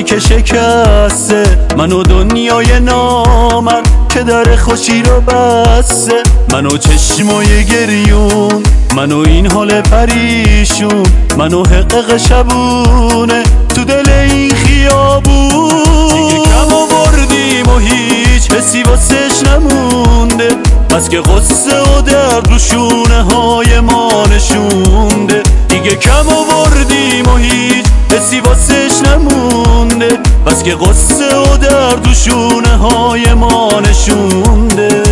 قلبی که شکسته، منو دنیای نامرد که در خوشی رو بسته، منو چشمای گریون، منو این حال پریشون، منو حقق شبونه تو دل این خیابون. دیگه کم آوردیم و هیچ حسی واسش نمونده، بس که غصه و درد رو شونه های ما نشونده. دیگه کم آوردیم و هیچ حسی واسش نمونده، بس که غصه و درد رو شونه های ما نشونده.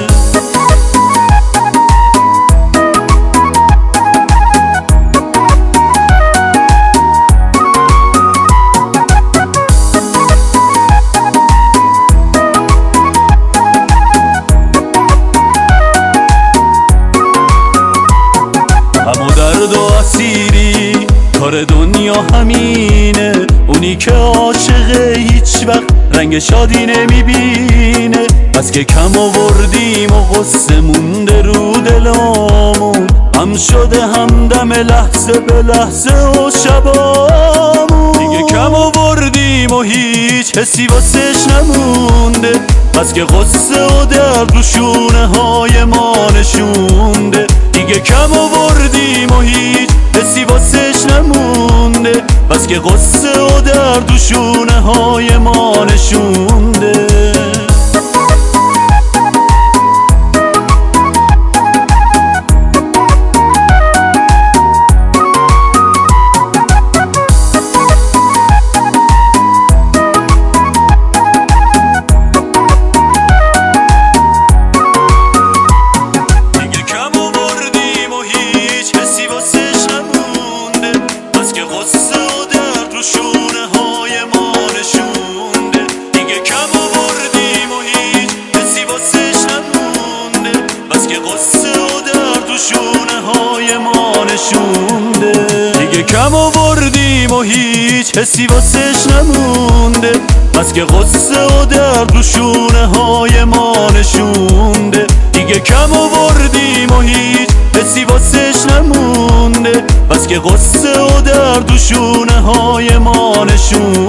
همو درد و اسیری کار دنیا همینه، اونی که عاشق هیچ وقت رنگ شادی نمیبینه. بس که کم آوردیم و غصه مونده رو دلامون، هم شده همدم لحظه به لحظه و شبامون. دیگه کم آوردیم و هیچ حسی واسش نمونده، بس که غصه و درد رو شونه های ما نشونده. دیگه کم آوردیم و هیچ حسی واسش نمونده، بس که غصه و درد و شونه های ما نشونده. دیگه کم آوردیم و هیچ حسی واسش نمونده، بس که غصه و درد رو شونه های ما نشونده. دیگه کم آوردیم و هیچ حسی واسش نمونده، بس که غصه و درد رو شونه های ما نشونده.